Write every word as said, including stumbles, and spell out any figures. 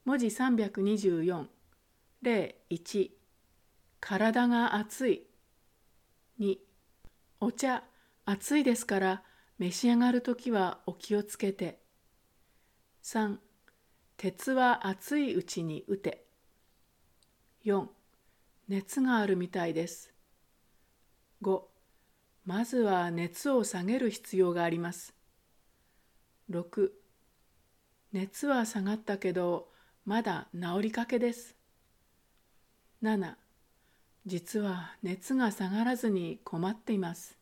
文字さんびゃくにじゅうよん、例いち、体が熱い。に、お茶熱いですから召し上がるときはお気をつけて。さん、鉄は熱いうちに打て。よん、熱があるみたいです。ご、まずは熱を下げる必要があります。ろく、熱は下がったけどまだ治りかけです。なな、実は熱が下がらずに困っています。